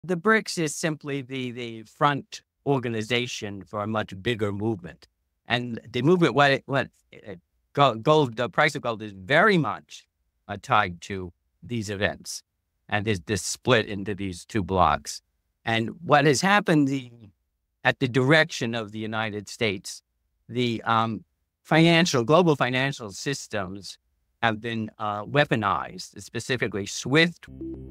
The BRICS is simply the front organization for a much bigger movement. And the movement, gold, the price of gold is very much tied to these events. And there's this split into these two blocks. And what has happened at the direction of the United States, the global financial systems have been weaponized, specifically SWIFT.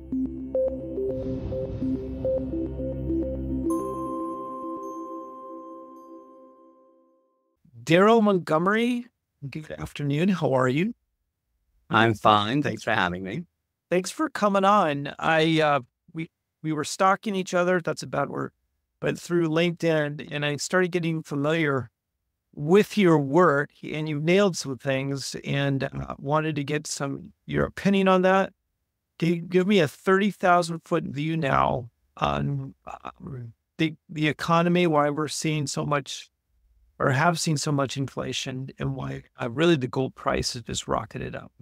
Daryl Montgomery, good afternoon. How are you? I'm fine. Thanks for having me. Thanks for coming on. We were stalking each other. That's a bad word, but through LinkedIn, and I started getting familiar with your work, and you've nailed some things, and wanted to get your opinion on that. Can you give me a 30,000-foot view now on the economy, why we're seeing so much, or have seen so much inflation, and why really the gold price has just rocketed up?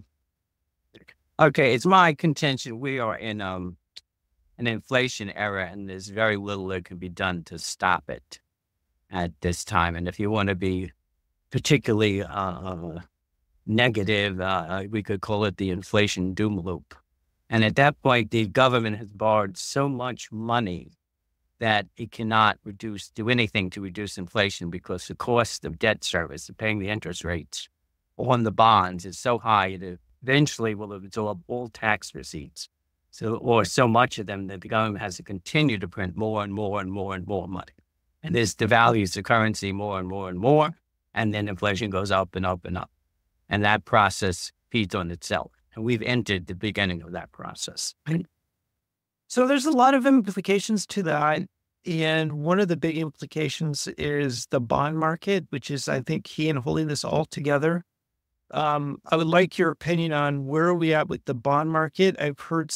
Okay, it's my contention we are in an inflation era, and there's very little that can be done to stop it at this time. And if you want to be particularly negative, we could call it the inflation doom loop. And at that point, the government has borrowed so much money that it cannot do anything to reduce inflation, because the cost of debt service, paying the interest rates on the bonds, is so high that eventually will absorb all tax receipts. Or so much of them that the government has to continue to print more and more and more and more money. And this devalues the currency more and more and more. And then inflation goes up and up and up. And that process feeds on itself. And we've entered the beginning of that process. So there's a lot of implications to that. And one of the big implications is the bond market, which is, I think, key in holding this all together. I would like your opinion on where are we at with the bond market. I've heard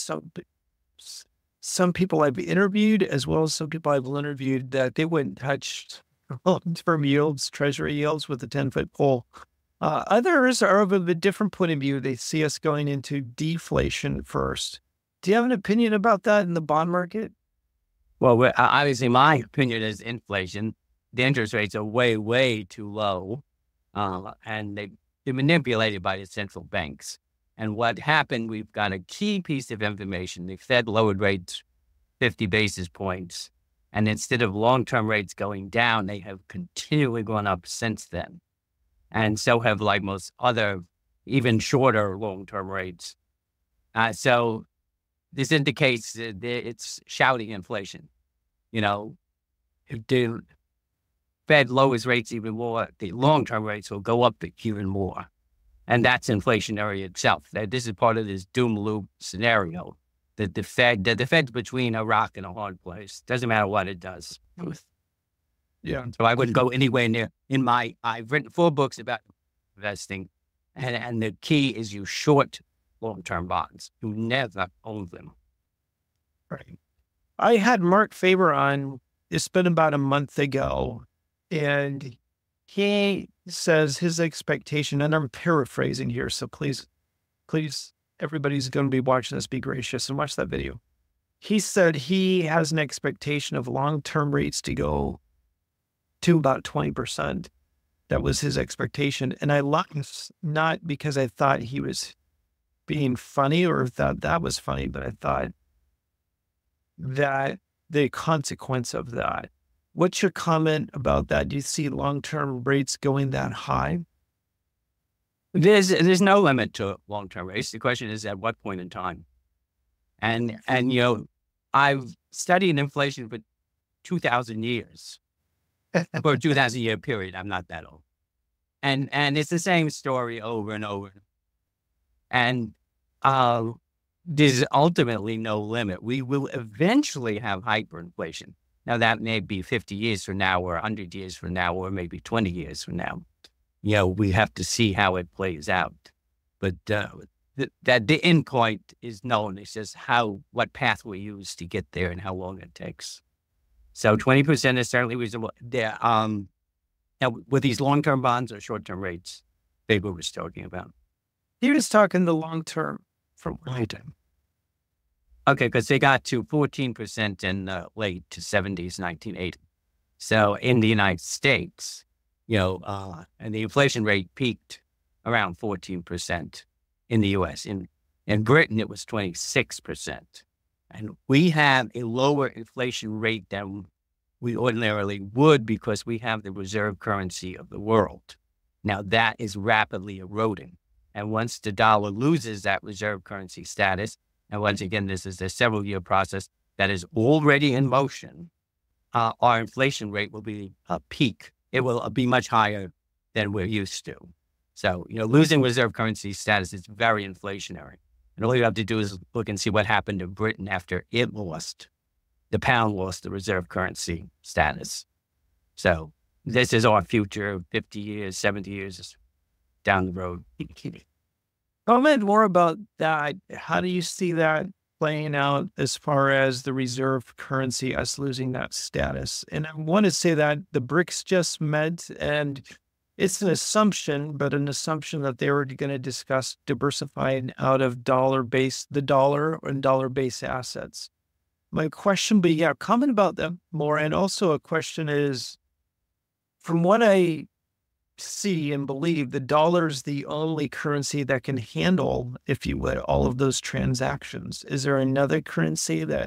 some people I've interviewed, as well as some people I've interviewed, that they wouldn't touch long-term yields, treasury yields with a 10-foot pole. Others are of a different point of view. They see us going into deflation first. Do you have an opinion about that in the bond market? Well, obviously my opinion is inflation. The interest rates are way, way too low. And they're manipulated by the central banks. And what happened, we've got a key piece of information. The Fed lowered rates 50 basis points. And instead of long-term rates going down, they have continually gone up since then. And so have like most other, even shorter long-term rates. So this indicates that it's shouting inflation. If the Fed lowers rates even more, the long-term rates will go up even more. And that's inflationary itself. This is part of this doom loop scenario that the Fed's between a rock and a hard place. Doesn't matter what it does. Yeah. So I wouldn't go anywhere near. I've written 4 books about investing, and the key is you short long-term bonds. You never own them. Right. I had Mark Faber on. It's been about a month ago, and he says his expectation, and I'm paraphrasing here, so please, everybody's going to be watching this, be gracious and watch that video. He said he has an expectation of long-term rates to go to about 20%. That was his expectation. And I laughed, not because I thought he was being funny or thought that was funny, but I thought that the consequence of that. What's your comment about that? Do you see long-term rates going that high? There's no limit to long-term rates. The question is at what point in time. And I've studied inflation for 2,000 years. For a 2,000-year period. I'm not that old. And it's the same story over and over. And there's ultimately no limit. We will eventually have hyperinflation. Now, that may be 50 years from now or 100 years from now or maybe 20 years from now. We have to see how it plays out. But the end point is known. It's just what path we use to get there and how long it takes. So 20% is certainly reasonable. Now, with these long-term bonds or short-term rates, Faber was talking about. He was talking the long-term from my time. Okay, because they got to 14% in the late 70s, 1980. So in the United States, and the inflation rate peaked around 14% in the U.S. In Britain, it was 26%. And we have a lower inflation rate than we ordinarily would because we have the reserve currency of the world. Now, that is rapidly eroding. And once the dollar loses that reserve currency status, and once again, this is a several-year process that is already in motion, our inflation rate will be a peak. It will be much higher than we're used to. So, losing reserve currency status is very inflationary. And all you have to do is look and see what happened to Britain after the pound lost the reserve currency status. So this is our future 50 years, 70 years down the road. Comment more about that. How do you see that playing out as far as the reserve currency, us losing that status? And I want to say that the BRICS just met, and it's an assumption, but an assumption that they were going to discuss diversifying out of the dollar and dollar-based assets. My question, but yeah, comment about that more. And also a question is, from what I see and believe, the dollar is the only currency that can handle, if you would, all of those transactions. Is there another currency that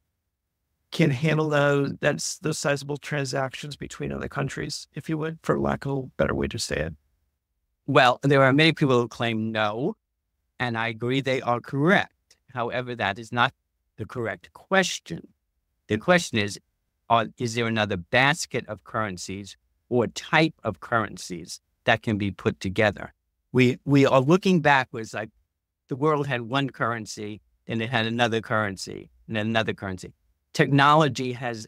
can handle those sizable transactions between other countries, if you would, for lack of a better way to say it? Well, there are many people who claim no, and I agree they are correct. However, that is not the correct question. The question is there another basket of currencies or type of currencies that can be put together? We are looking backwards, like the world had one currency, and it had another currency, and then another currency. Technology has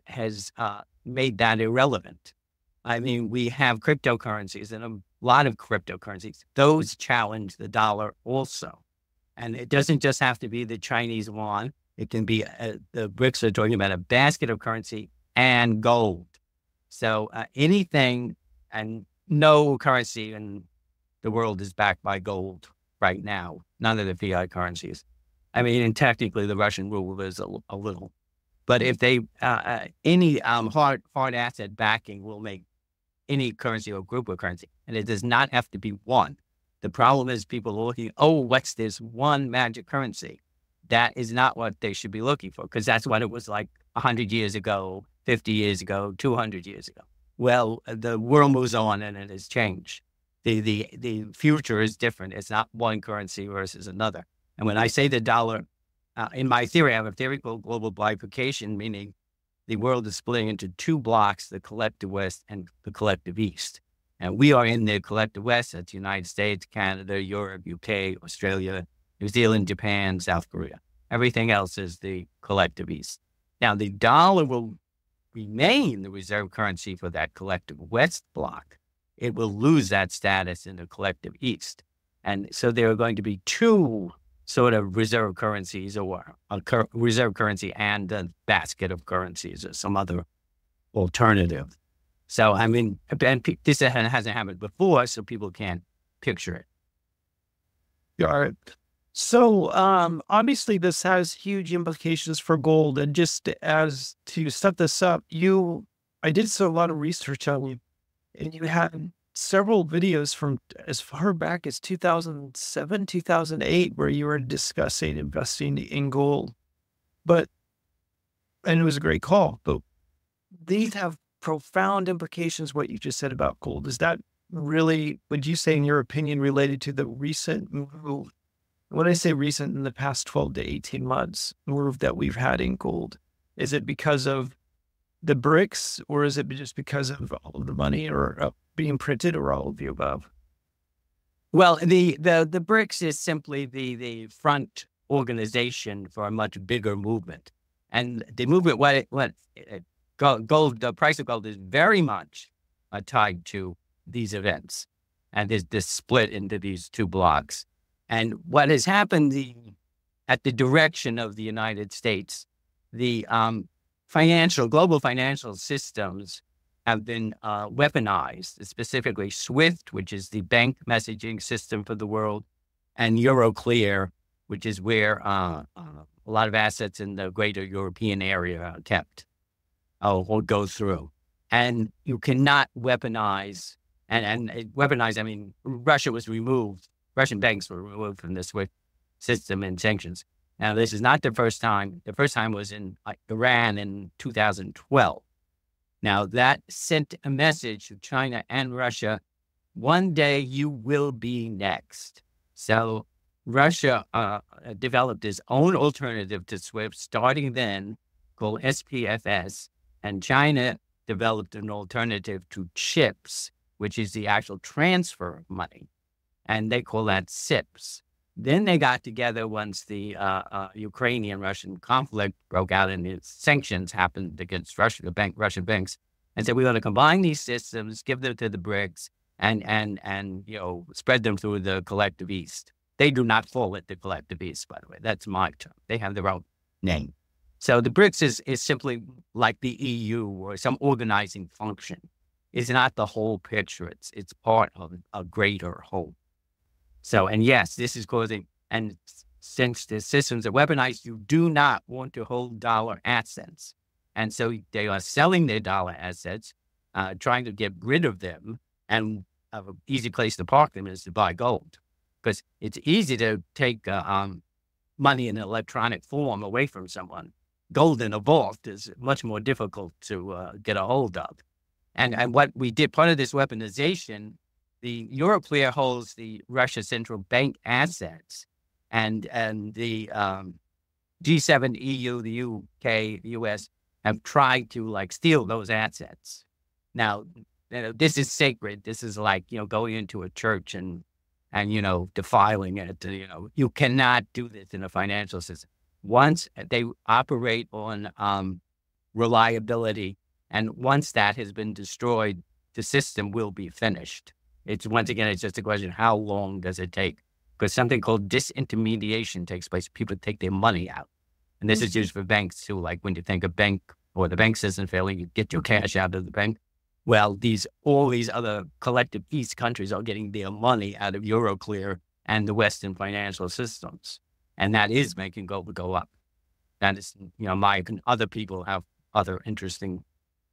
made that irrelevant. I mean, we have cryptocurrencies and a lot of cryptocurrencies. Those challenge the dollar also. And it doesn't just have to be the Chinese yuan. It can be, the BRICS are talking about a basket of currency and gold. So anything, and no currency in the world is backed by gold right now. None of the fiat currencies. I mean, and technically the Russian ruble is a little. But if they, any hard asset backing will make any currency or group of currency, and it does not have to be one. The problem is people are looking, what's this one magic currency? That is not what they should be looking for, because that's what it was like 100 years ago, 50 years ago, 200 years ago. Well, the world moves on and it has changed. The future is different. It's not one currency versus another. And when I say the dollar, in my theory, I have a theory called global bifurcation, meaning the world is splitting into two blocks, the collective West and the collective East. And we are in the collective West. That's the United States, Canada, Europe, UK, Australia, New Zealand, Japan, South Korea. Everything else is the collective East. Now, the dollar will remain the reserve currency for that collective West block. It will lose that status in the collective East. And so there are going to be two sort of reserve currencies, or a reserve currency and a basket of currencies or some other alternative. So, I mean, this hasn't happened before, so people can't picture it. Got it. So, obviously this has huge implications for gold. And just as to set this up, I did a lot of research on you, and you had several videos from as far back as 2007, 2008, where you were discussing investing in gold. And it was a great call, but these have profound implications, what you just said about gold. Is that really, would you say, in your opinion, related to the recent move? When I say recent, in the past 12 to 18 months, move that we've had in gold, is it because of the BRICS, or is it just because of all of the money or being printed, or all of the above? Well, the BRICS is simply the front organization for a much bigger movement. And the movement, gold, the price of gold is very much tied to these events, and there's this split into these two blocks. And what has happened at the direction of the United States, the global financial systems have been weaponized, specifically SWIFT, which is the bank messaging system for the world, and Euroclear, which is where a lot of assets in the greater European area are kept or go through. And you cannot weaponize, and weaponize, I mean, Russia was removed, Russian banks were removed from the SWIFT system and sanctions. Now, this is not the first time. The first time was in Iran in 2012. Now, that sent a message to China and Russia, one day you will be next. So Russia developed its own alternative to SWIFT starting then called SPFS, and China developed an alternative to CHIPS, which is the actual transfer of money, and they call that CIPS. Then they got together once the Ukrainian-Russian conflict broke out and the sanctions happened against Russian banks, and said we want to combine these systems, give them to the BRICS, and spread them through the collective East. They do not fall at the collective East, by the way. That's my term. They have their own name. So the BRICS is simply like the EU or some organizing function. It's not the whole picture. It's part of a greater whole. So, and yes, this is causing, and since the systems are weaponized, you do not want to hold dollar assets. And so they are selling their dollar assets, trying to get rid of them. And an easy place to park them is to buy gold, because it's easy to take money in electronic form away from someone. Gold in a vault is much more difficult to get a hold of. And what we did, part of this weaponization, the Euroclear holds the Russia Central Bank assets, and the G7, EU, the UK, the US have tried to steal those assets. Now, this is sacred. This is like, going into a church and defiling it. You cannot do this in a financial system. Once they operate on reliability, and once that has been destroyed, the system will be finished. It's just a question, how long does it take? Because something called disintermediation takes place. People take their money out. And this is used for banks too. Like when you think a bank or the bank system failing, you get your cash out of the bank. Well, all these other collective East countries are getting their money out of Euroclear and the Western financial systems. And that is making gold go up. That is, other people have other interesting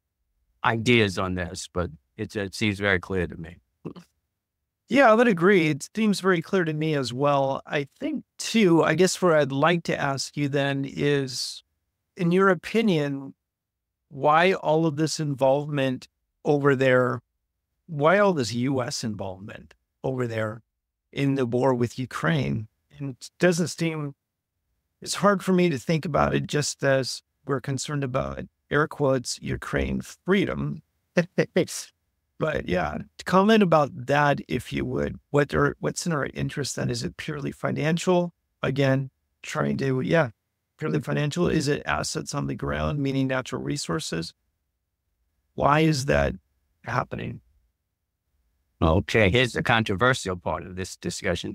ideas on this, but it seems very clear to me. Yeah, I would agree. It seems very clear to me as well. I think too, I guess where I'd like to ask you then is, in your opinion, why all of this involvement over there? Why all this U.S. involvement over there in the war with Ukraine? And it doesn't seem, it's hard for me to think about it just as we're concerned about, air quotes, Ukraine freedom. But yeah, comment about that if you would. What's in our interest then? Is it purely financial? Again, purely financial. Is it assets on the ground, meaning natural resources? Why is that happening? Okay, here's the controversial part of this discussion.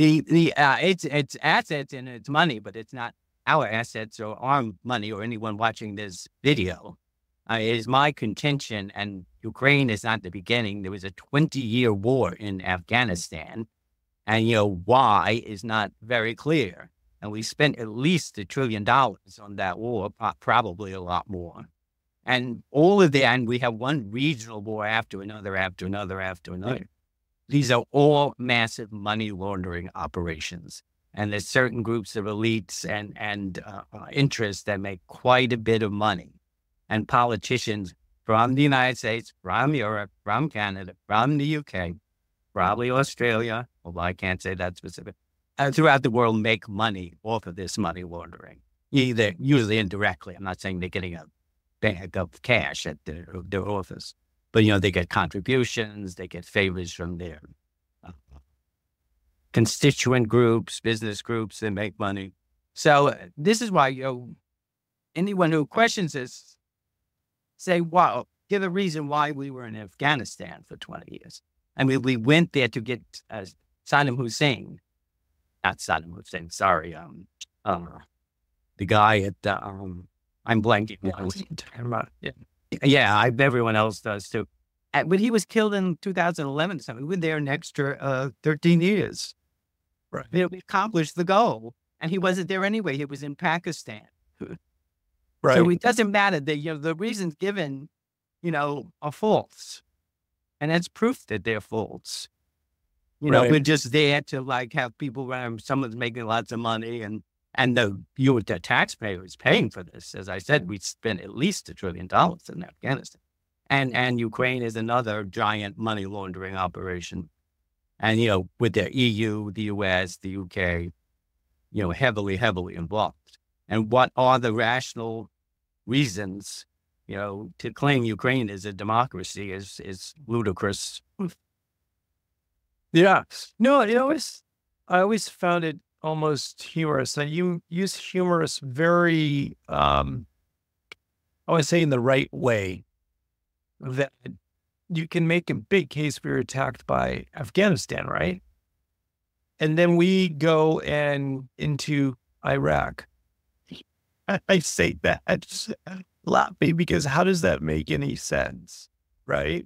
It's assets and it's money, but it's not our assets or our money or anyone watching this video. It is my contention, and Ukraine is not the beginning. There was a 20-year war in Afghanistan, and why is not very clear. And we spent at least $1 trillion on that war, probably a lot more. And and we have one regional war after another, after another, after another. These are all massive money laundering operations. And there's certain groups of elites and interests that make quite a bit of money. And politicians from the United States, from Europe, from Canada, from the UK, probably Australia, although I can't say that specific, throughout the world make money off of this money laundering, usually indirectly. I'm not saying they're getting a bag of cash at their office, but, they get contributions, they get favors from their constituent groups, business groups, they make money. So this is why, anyone who questions this, say, wow, give a reason why we were in Afghanistan for 20 years. I mean, we went there to get Saddam Hussein, not Saddam Hussein, sorry, the guy at, I'm blanking. Yeah, everyone else does too. But he was killed in 2011, so we were there an extra 13 years. Right. We accomplished the goal. and he wasn't there anyway. He was in Pakistan. Right. So it doesn't matter. The reasons given, are false. And that's proof that they're false. We're just there to have people around, someone's making lots of money and the taxpayer is paying for this. As I said, we spent at least $1 trillion in Afghanistan. And Ukraine is another giant money laundering operation. And, with the EU, the US, the UK, heavily, heavily involved. And what are the rational reasons, to claim Ukraine is a democracy is ludicrous. Yeah. No, I always found it almost humorous. And you use humorous very, I would say in the right way, that you can make a big case we were attacked by Afghanistan, right? And then we go into Iraq. I say that laughing because how does that make any sense, right?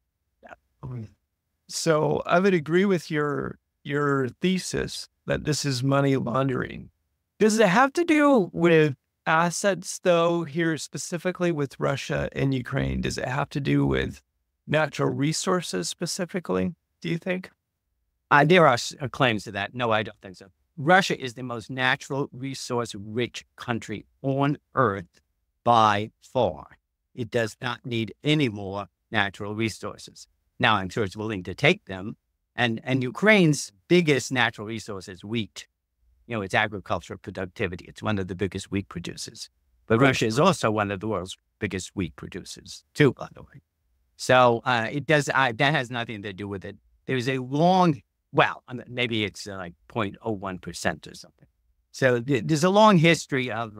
So I would agree with your thesis that this is money laundering. Does it have to do with assets, though, here specifically with Russia and Ukraine? Does it have to do with natural resources specifically, do you think? There are claims to that. No, I don't think so. Russia is the most natural resource-rich country on earth by far. It does not need any more natural resources. Now, I'm sure it's willing to take them. And Ukraine's biggest natural resource is wheat. It's agricultural productivity. It's one of the biggest wheat producers. But Russia is also one of the world's biggest wheat producers, too, by the way. So it does. That has nothing to do with it. There's a long, maybe it's like 0.01% or something. So there's a long history of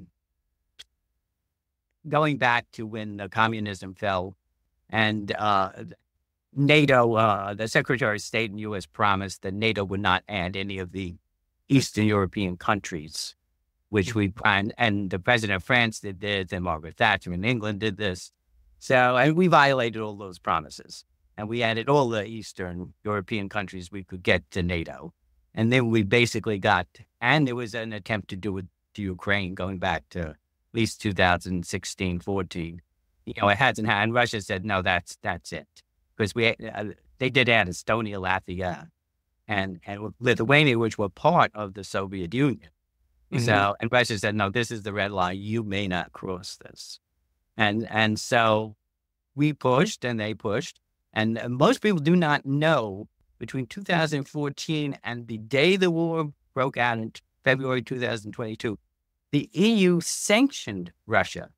going back to when communism fell, and NATO, the Secretary of State in the U.S. promised that NATO would not add any of the Eastern European countries, which and the President of France did this, and Margaret Thatcher in England did this. So, and we violated all those promises. And we added all the Eastern European countries we could get to NATO. And then we basically and there was an attempt to do it to Ukraine going back to at least 2016, 14. It hasn't happened. And Russia said, no, that's it. Because they did add Estonia, Latvia, and Lithuania, which were part of the Soviet Union. Mm-hmm. So, and Russia said, no, this is the red line. You may not cross this. And so we pushed and they pushed. And most people do not know, between 2014 and the day the war broke out in February 2022, the EU sanctioned Russia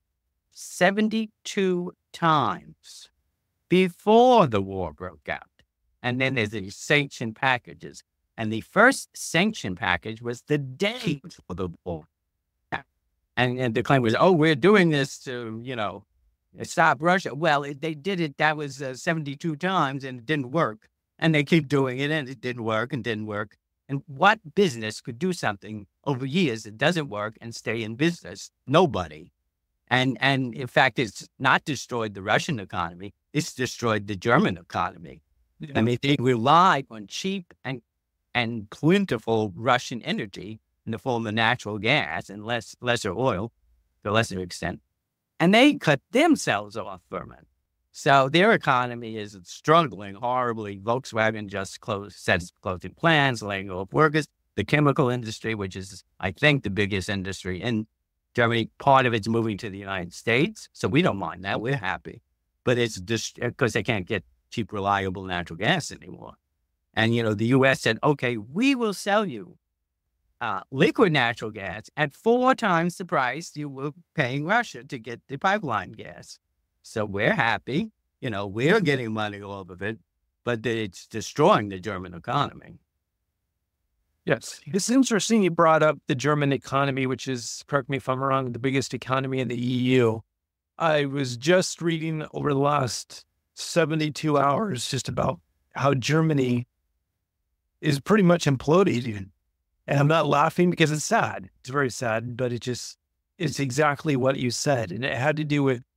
72 times before the war broke out. And then there's these sanction packages. And the first sanction package was the day before the war. And the claim was, we're doing this to, stop Russia. Well, they did it. That was 72 times and it didn't work. And they keep doing it and it didn't work and didn't work. And what business could do something over years that doesn't work and stay in business? Nobody. And in fact, it's not destroyed the Russian economy. It's destroyed the German economy. Yeah. I mean, they relied on cheap and plentiful Russian energy in the form of natural gas and lesser oil to a lesser extent. And they cut themselves off from it. So their economy is struggling horribly. Volkswagen just says closing plants, laying off workers. The chemical industry, which is, I think, the biggest industry in Germany, part of it's moving to the United States. So we don't mind that. We're happy. But it's just because they can't get cheap, reliable natural gas anymore. And, the U.S. said, okay, we will sell you liquid natural gas at 4 times the price you were paying Russia to get the pipeline gas. So we're happy, we're getting money off of it, but it's destroying the German economy. Yes. It's interesting you brought up the German economy, which is, correct me if I'm wrong, the biggest economy in the EU. I was just reading over the last 72 hours just about how Germany is pretty much imploding. And I'm not laughing because it's sad. It's very sad, but it's exactly what you said. And it had to do with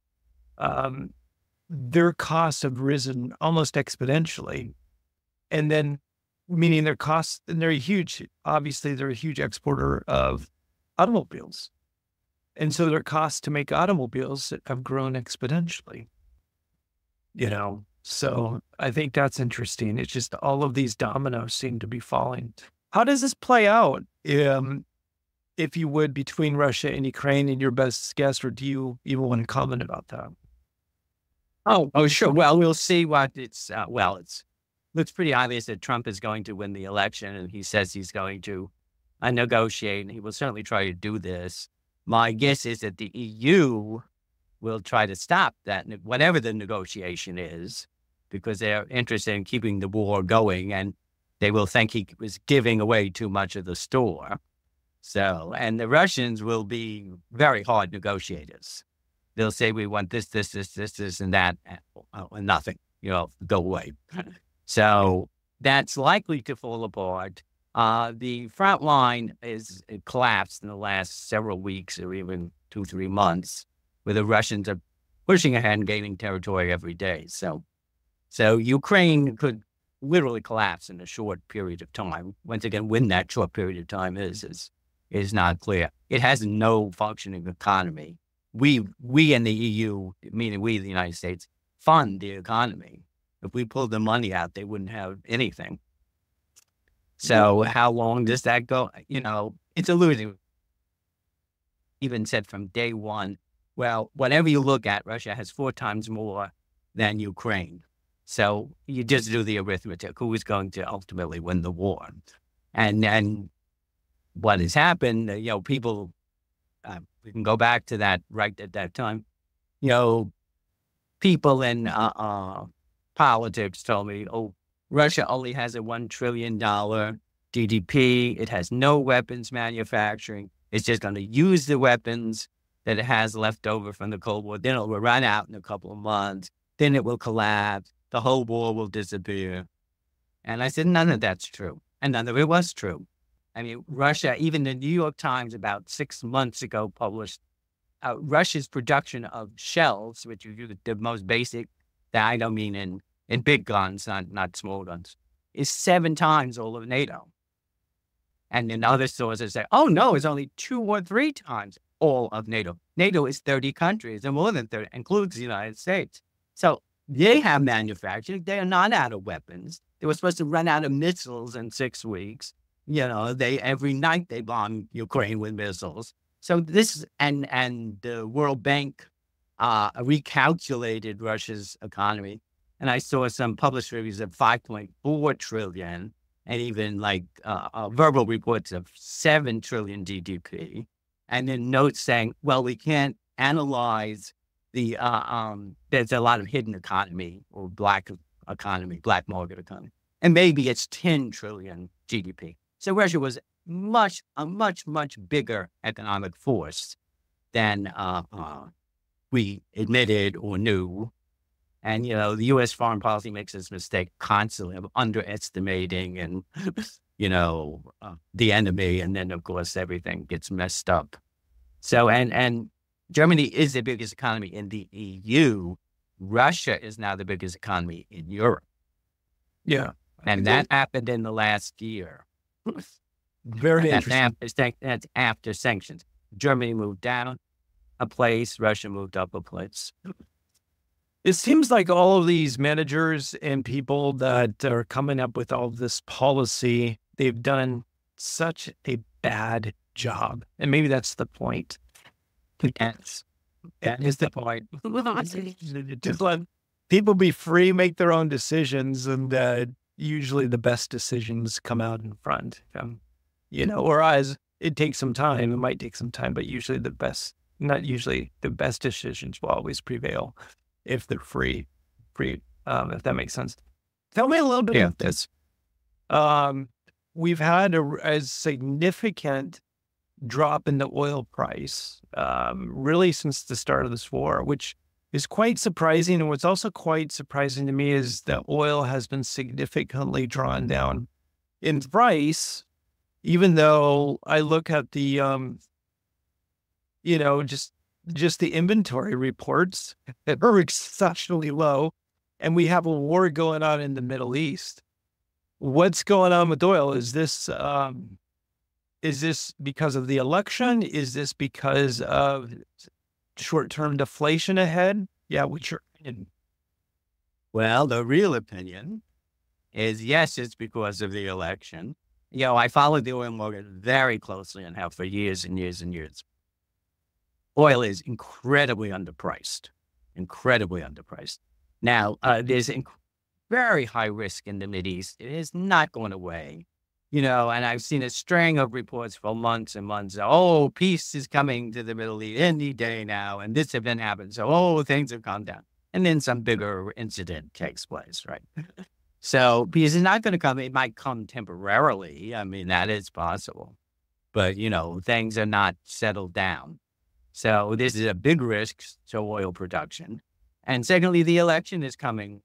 their costs have risen almost exponentially. And then meaning their costs, and obviously they're a huge exporter of automobiles. And so their costs to make automobiles have grown exponentially, So I think that's interesting. It's just all of these dominoes seem to be falling. How does this play out, if you would, between Russia and Ukraine, in your best guess, or do you even want to comment about that? Oh, sure. Well, we'll see what it's, looks pretty obvious that Trump is going to win the election, and he says he's going to negotiate, and he will certainly try to do this. My guess is that the EU will try to stop that, whatever the negotiation is, because they're interested in keeping the war going, and they will think he was giving away too much of the store. So, and the Russians will be very hard negotiators. They'll say, we want this, and that, and nothing, go away. So that's likely to fall apart. The front line is collapsed in the last several weeks or even 2-3 months, where the Russians are pushing ahead and gaining territory every day. So Ukraine could literally collapse in a short period of time. Once again, when that short period of time is not clear. It has no functioning economy. We in the EU, meaning we, the United States, fund the economy. If we pulled the money out, they wouldn't have anything. So how long does that go? It's elusive. Even said from day one, well, whatever you look at, Russia has 4 times more than Ukraine. So you just do the arithmetic. Who is going to ultimately win the war? And then what has happened, people, we can go back to that right at that time. People in politics told me, Russia only has a $1 trillion GDP. It has no weapons manufacturing. It's just going to use the weapons that it has left over from the Cold War. Then it will run out in a couple of months. Then it will collapse. The whole war will disappear. And I said, none of that's true. And none of it was true. I mean, Russia, even the New York Times about 6 months ago published Russia's production of shells, which are the most basic, that I don't mean in big guns, not small guns, is 7 times all of NATO. And in other sources say, oh no, it's only 2 or 3 times all of NATO. NATO is 30 countries, and more than 30, includes the United States. So they have manufacturing. They are not out of weapons. They were supposed to run out of missiles in 6 weeks. Every night they bomb Ukraine with missiles. So this, and the World Bank recalculated Russia's economy. And I saw some published reviews of 5.4 trillion, and even verbal reports of 7 trillion GDP. And then notes saying, well, we can't analyze there's a lot of hidden economy or black market economy. And maybe it's 10 trillion GDP. So Russia was a much bigger economic force than we admitted or knew. And, the U.S. foreign policy makes this mistake constantly of underestimating and, the enemy. And then, of course, everything gets messed up. So, and Germany is the biggest economy in the EU. Russia is now the biggest economy in Europe. Yeah. And that happened in the last year. Very interesting. That's after sanctions. Germany moved down a place, Russia moved up a place. It seems like all of these managers and people that are coming up with all of this policy, they've done such a bad job. And maybe that's the point. That is the point. Just let people be free, make their own decisions, and usually the best decisions come out in front. Whereas it takes some time. It might take some time, but usually the best decisions will always prevail if they're free, if that makes sense. Tell me a little bit about this. We've had a significant drop in the oil price, really since the start of this war, which is quite surprising. And what's also quite surprising to me is that oil has been significantly drawn down in price, even though I look at the, just the inventory reports that are exceptionally low. And we have a war going on in the Middle East. what's going on with oil? Is this because of the election? Is this because of short-term deflation ahead? Yeah, what's your opinion? Well, the real opinion is yes, it's because of the election. I followed the oil market very closely and have for years and years and years. Oil is incredibly underpriced. Now, there's very high risk in the Mideast. It is not going away. And I've seen a string of reports for months and months. Oh, peace is coming to the Middle East any day now, and this event happened. So, things have calmed down. And then some bigger incident takes place, right? So, peace is not going to come. It might come temporarily. I mean, that is possible. But, things are not settled down. So, this is a big risk to oil production. And secondly, the election is coming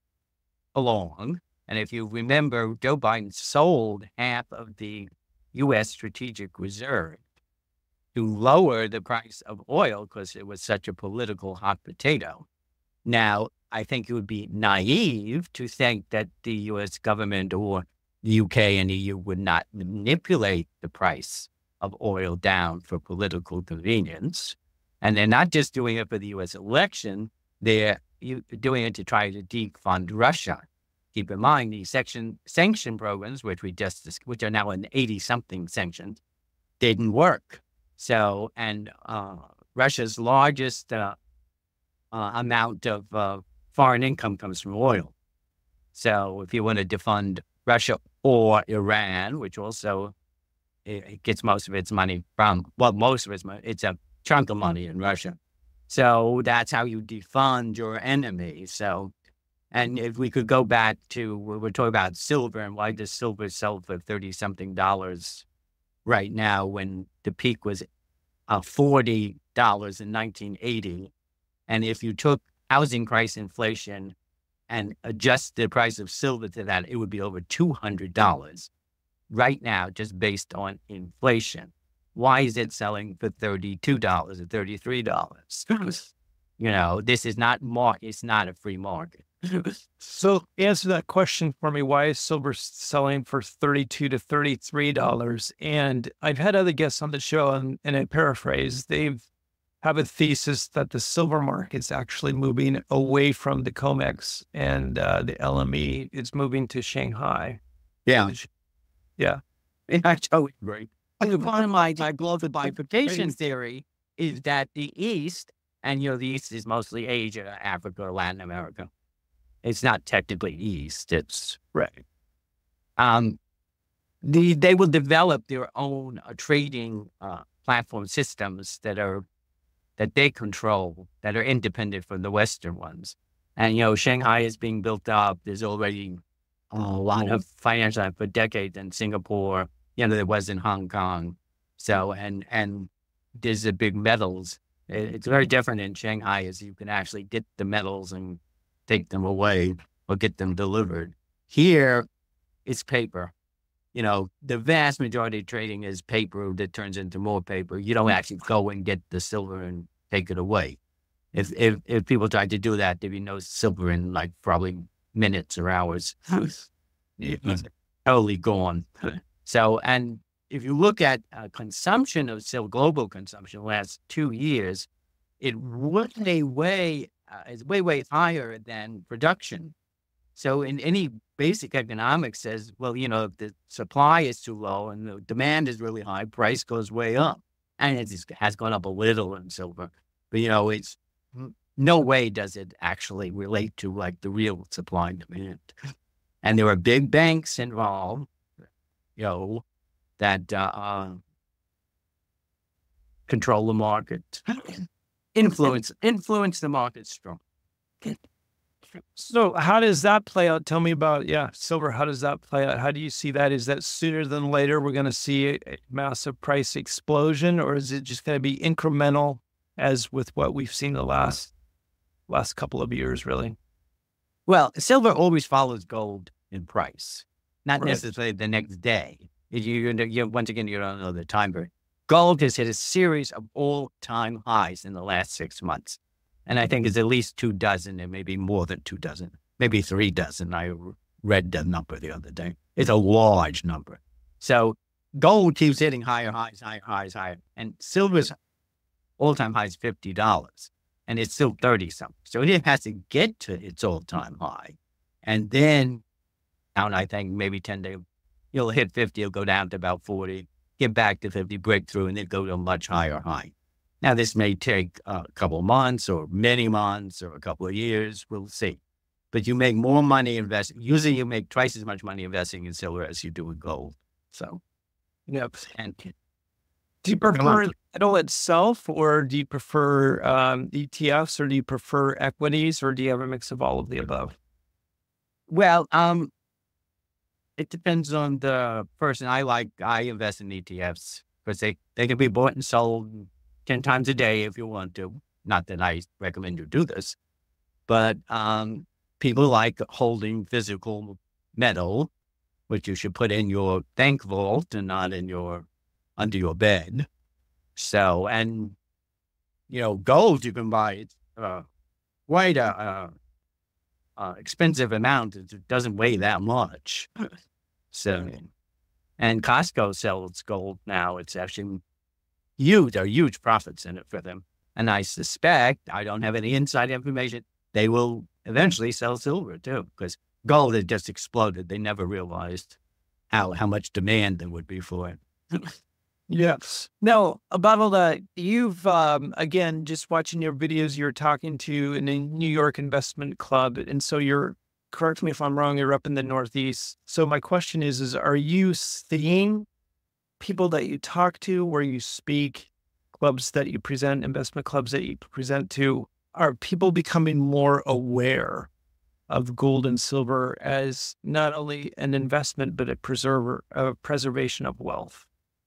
along. And if you remember, Joe Biden sold half of the U.S. strategic reserve to lower the price of oil because it was such a political hot potato. Now, I think it would be naive to think that the U.S. government or the UK and EU would not manipulate the price of oil down for political convenience. And they're not just doing it for the U.S. election, they're doing it to try to defund Russia. Keep in mind, the sanction programs, which are now in 80-something sanctions, didn't work. So, and Russia's largest amount of foreign income comes from oil. So, if you want to defund Russia or Iran, which also it gets most of its money from, it's a chunk of money in Russia. So that's how you defund your enemy. So, and if we could go back to, we're talking about silver and why does silver sell for $30-something right now when the peak was $40 in 1980. And if you took housing price inflation and adjust the price of silver to that, it would be over $200 right now, just based on inflation. Why is it selling for $32 or $33? This is not it's not a free market. So answer that question for me. Why is silver selling for $32 to $33? And I've had other guests on the show, and I paraphrase, they have a thesis that the silver market's actually moving away from the COMEX and the LME. It's moving to Shanghai. Yeah. Yeah. I totally agree. Part of my global bifurcation theory is that the East, and the East is mostly Asia, Africa, or Latin America. It's not technically East. It's right. They will develop their own trading platform systems that they control, that are independent from the Western ones. And Shanghai is being built up. There's already a lot of financial for decades in Singapore. There was in Hong Kong. So, and there's the big metals. It's very different in Shanghai, as you can actually get the metals and take them away or get them delivered. Here, it's paper. The vast majority of trading is paper that turns into more paper. You don't actually go and get the silver and take it away. If people tried to do that, there'd be no silver in probably minutes or hours. Totally gone. So, and if you look at consumption of silver, global consumption, the last 2 years, it is way higher than production. So, in any basic economics says, well, if the supply is too low and the demand is really high, price goes way up, and it has gone up a little in silver. But it's no way does it actually relate to the real supply and demand. And there are big banks involved. That control the market, influence the market strong. So how does that play out? Tell me about, silver. How does that play out? How do you see that? Is that sooner than later we're going to see a massive price explosion, or is it just going to be incremental as with what we've seen the last couple of years, really? Well, silver always follows gold in price. Not necessarily the next day. Once again, you don't know the time period. Gold has hit a series of all-time highs in the last 6 months. And I think it's at least 24, and maybe more than 24, maybe 36. I read the number the other day. It's a large number. So gold keeps hitting higher highs, higher. And silver's all-time high is $50, and it's still 30-something. So it has to get to its all-time high. And then, down, I think, maybe 10 days, you'll hit 50, it'll go down to about 40, get back to 50, break through, and then go to a much higher high. Now, this may take a couple of months or many months or a couple of years. We'll see. But you make more money investing. Usually you make twice as much money investing in silver as you do in gold. So, yep. And do you prefer the metal itself, or do you prefer ETFs, or do you prefer equities, or do you have a mix of all of the above? Well, it depends on the person. I invest in ETFs because they can be bought and sold 10 times a day if you want to. Not that I recommend you do this, but people like holding physical metal, which you should put in your bank vault and not in under your bed. So, and gold you can buy quite a expensive amount. It doesn't weigh that much. So, and Costco sells gold now. It's actually huge. There are huge profits in it for them. And I suspect, I don't have any inside information, they will eventually sell silver too, because gold had just exploded. They never realized how much demand there would be for it. Yes. Now, about all that, you've, again, just watching your videos, you're talking to in a New York investment club. And so correct me if I'm wrong, you're up in the Northeast. So my question is are you seeing people that you talk to, where you speak, clubs that you present, investment clubs that you present to, are people becoming more aware of gold and silver as not only an investment, but a preservation of wealth?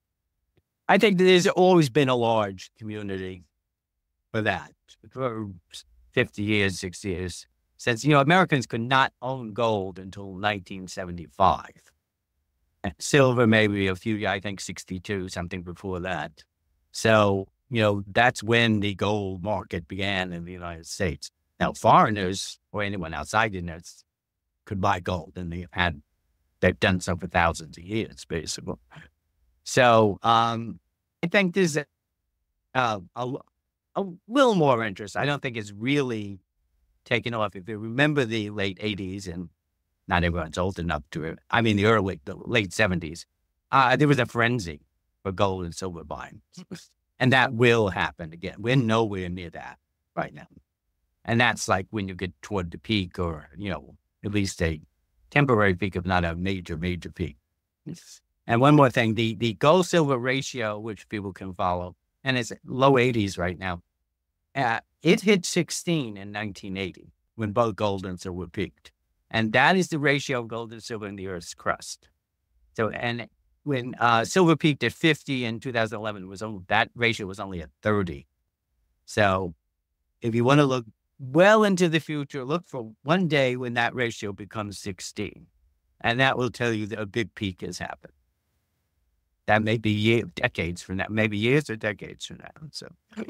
I think there's always been a large community for that for 50 years, 60 years, since, Americans could not own gold until 1975. And silver, maybe a few, I think 62, something before that. So, that's when the gold market began in the United States. Now, foreigners or anyone outside the United States could buy gold, and they've done so for thousands of years, basically. So, I think there's a little more interest. I don't think it's really taken off. If you remember the late 80s, and not everyone's old enough to it, I mean, the late 70s, there was a frenzy for gold and silver buying. And that will happen again. We're nowhere near that right now. And that's like when you get toward the peak, or, at least a temporary peak, if not a major, major peak. And one more thing, the gold silver ratio, which people can follow, and it's low 80s right now. It hit 16 in 1980 when both gold and silver peaked. And that is the ratio of gold and silver in the Earth's crust. So, and when silver peaked at 50 in 2011, that ratio was only at 30. So if you want to look well into the future, look for one day when that ratio becomes 16. And that will tell you that a big peak has happened. That may be decades from now, maybe years or decades from now. So,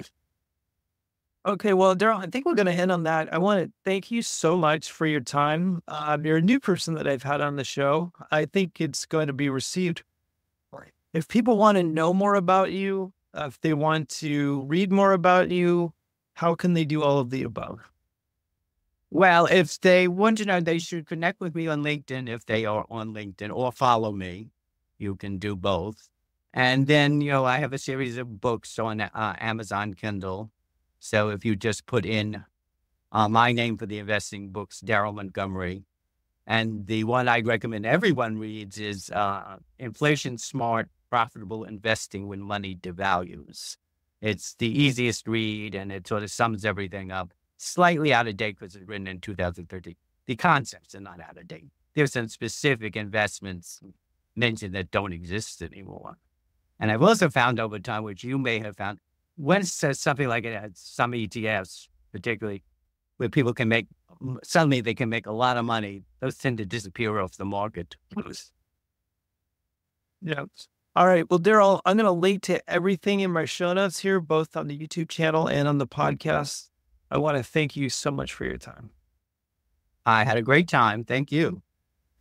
okay, well, Daryl, I think we're going to end on that. I want to thank you so much for your time. You're a new person that I've had on the show. I think it's going to be received. If people want to know more about you, if they want to read more about you, how can they do all of the above? Well, if they want to know, they should connect with me on LinkedIn if they are on LinkedIn, or follow me. You can do both. And then, I have a series of books on Amazon Kindle. So if you just put in my name for the investing books, Daryl Montgomery, and the one I recommend everyone reads is Inflation Smart, Profitable Investing When Money Devalues. It's the easiest read, and it sort of sums everything up. Slightly out of date because it's written in 2013. The concepts are not out of date. There's some specific investments mentioned that don't exist anymore. And I've also found over time, which you may have found, when it says something like it has some ETFs, particularly where people suddenly they can make a lot of money, those tend to disappear off the market. Yeah. All right. Well, Daryl, I'm going to link to everything in my show notes here, both on the YouTube channel and on the podcast. I want to thank you so much for your time. I had a great time. Thank you.